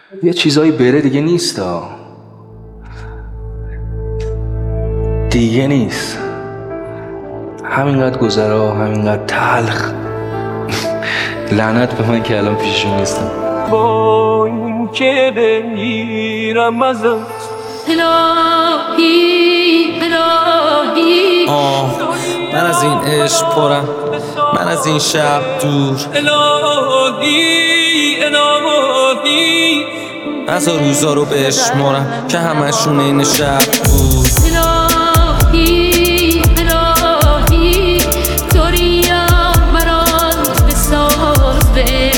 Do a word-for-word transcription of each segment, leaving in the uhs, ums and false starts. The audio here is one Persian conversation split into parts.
یه چیزایی بره دیگه نیست ها، دیگه نیست. همینقدر گذرا، همینقدر تلخ. لعنت به من که الان پیششون نیستم. با این که بمیرم ازت الهی الهی آه من از این عشق پرم، من از این شب دور. الهی الهی از روزا رو بشمارم که همشون این شب بود. الهی الهی دوریم بران بساز به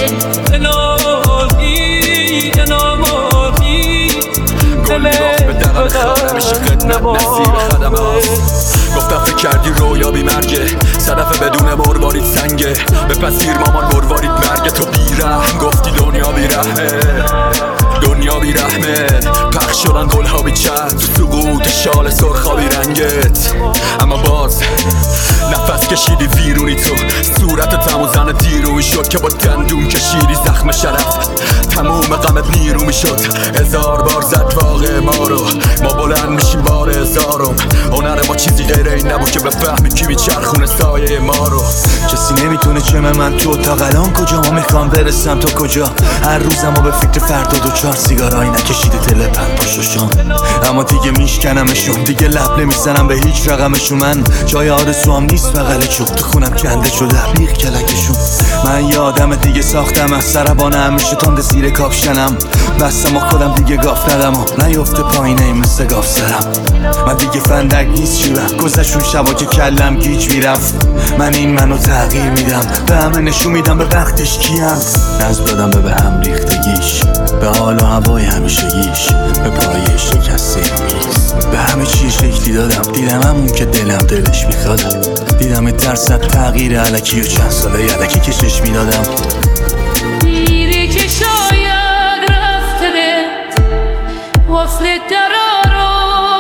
الهی الهی گلگاه به درم خانه میشه خدمت نصیب خدم هست. گفتم فکر کردی رویا بی مرگه، صدف بدون مروارید سنگه. بپذیر مامان مروارید مرگه، تو بیرحم گفتی دنیا بیرحمه، دنیا بیرحمه. پخش شدن گلها بی چند تو سقوط شال سرخا بی رنگت. اما باز نفس کشیدی ویرونی، تو صورت تمو زن دیروی شد که با دندون کشیدی زخم شرف. تموم غمت نیرو میشد، هزار بار زد واقع ما رو. ما بلند میشیم بار هزارم، هنر ما چیزی غیر این نبود که بفهمی کی میچرخونه سایه ما رو. کسی نمیتونه چمه من تو اتاق الان کجا، ما میخوام برسم تا کجا. هر روزم ما به فکر فردا دو چهار سیگارایی نکشیده تله پن پاشوشان. اما دیگه میشکنمشون، دیگه لب نمیزنم به هیچ رقمشون. من جای آرزوام نیست بغل چوب، تو خونم کنده شده بیغ کلکشون. من یه آدم دیگه ساختم از سربانه همیشه تند زیر کاپشنم. بستم و خودم دیگه گاف ندم و نیفته پایینه این مثل گاف سرم. من دیگه فندک نیست شیرم، گذشون شبا که کلم گیج میرفت. من این منو تغییر میدم، به همه نشون میدم به وقتش کیم. نظم دادم به به هم ریختگیش، به حال و هوای همیشگیش، به پای شکسته میز. به همه چی شکلی دادم، دیدم همون که دلم دلش میخوادم. دیدم درصد تغییر علکی و چند ساله یدکی کشش میدادم. میری که شاید رفته به وصل درا رو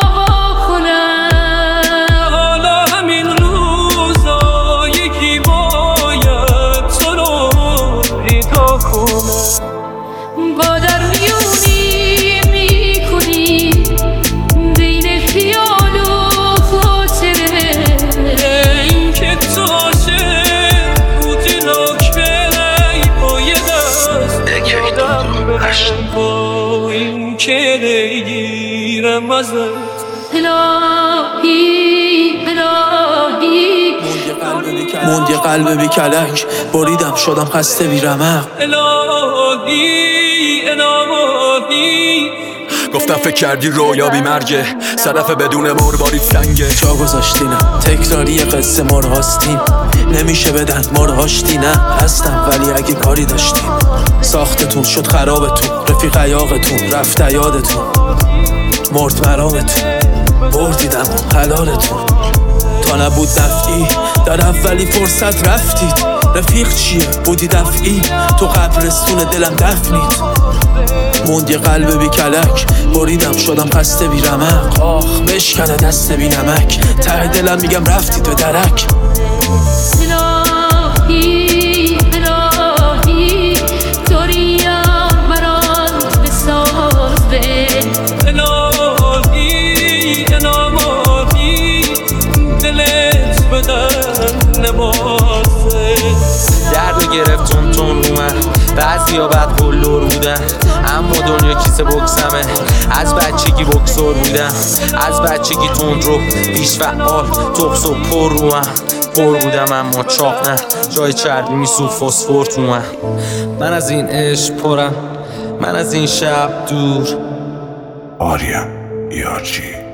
کنم. حالا همین روزا یکی باید تو رو پیدا کنه. با در میونی میکنی بین خیال و خاطره. این که تو عاشق بودی نکته با یه دست دادم به من. با این که نگیرم ازت الهی الهی موند یه قلب بی کلک، بریدم شدم خسته بی رمق. الهی الهی گفتم فکر کردی رویا بی مرگه، صدف بدون مروارید سنگه. جا گذاشتینم تکراری قصه ما رو هاستین، نمیشه بدن ما رو هاشتی. نه هستم ولی اگه کاری داشتیم، ساختتون شد خرابتون، رفیق عیاقتون رفت یادتون، مرد مرامتون بردیدم و حلالتون. تا نبود دفعی در اولی فرصت رفتید، رفیق چیه بودی دفعی، تو قبرستون دلم دفنید. موند یه قلب بی کلک، بریدم شدم خسته بی رمق. آخ بشکنه دست بی نمک، ته دلم میگم رفتی تو درک. الهی الهی دوریم بران بساز به الهی الهی دلت بدن نبازه. درد گرفت تون تون رو من، بعضی ها بد قلور بودن، اما دنیا کیسه بکسمه. از بچگی بکسور بودم، از بچگی تون رو پیش فعال توپس و پر رو من. پر بودم اما چاق نه، جای چربی میسو فسفر تو من. من از این عشق پرم، من از این شب دور. آریا یارچی